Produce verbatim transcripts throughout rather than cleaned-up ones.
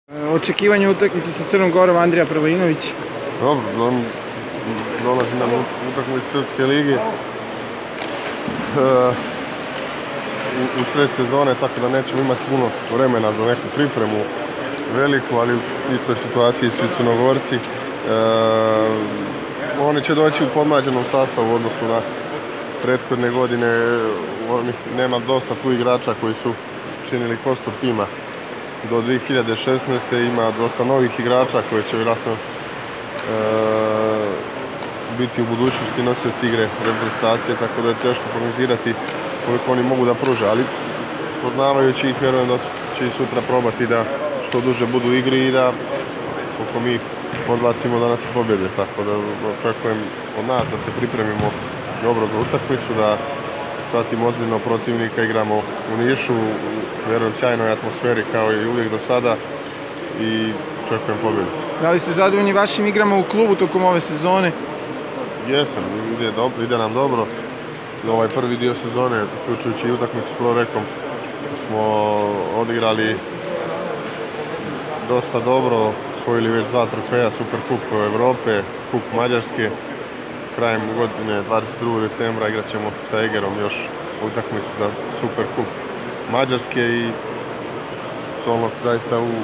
Očekivanje utakmice sa Crnom Gorom, Andrija Prvojinović. Dobro, on dolazi nam utakmice Srpske lige u sred sezone, tako da nećemo imati puno vremena za neku pripremu veliku, ali u istoj situaciji su i Crnogorci. Oni će doći u podmlađenom sastavu u odnosu na prethodne godine. Nema dosta tu igrača koji su činili kostur tima do dvije hiljade šesnaeste. Ima dosta novih igrača koji će vjerojatno e, biti u budućnosti nosioci igre reprezentacije, tako da je teško prognozirati koliko oni mogu da pruže, ali poznavajući ih vjerujem da će i sutra probati da što duže budu u igri i da koliko mi odbacimo da nas pobjede, tako da očekujem od nas da se pripremimo dobro za utakmicu, da shvatimo ozbiljno protivnika, igramo u Nišu, vjerujem sjajnoj atmosferi kao i uvijek do sada i očekujem pobjedu. Da li ste zadovoljni vašim igrama u klubu tokom ove sezone? Jesam, ide, dobro, ide nam dobro. Ovaj prvi dio sezone, uključujući i utakmicu s Prorekom, smo odigrali dosta dobro, osvojili već dva trofeja, Superkup Evrope, Kup Mađarske. Krajem godine, dvadeset drugog decembra, igrat ćemo sa Egerom još utakmicu za Superkup Mađarske i Solnog zaista u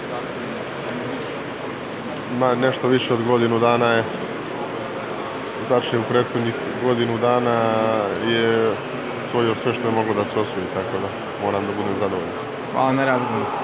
nešto više od godinu dana je, tačnije u prethodnih godinu dana je osvojio sve što je moglo da se osvoji, tako da moram da budem zadovoljan. Hvala na razgovoru.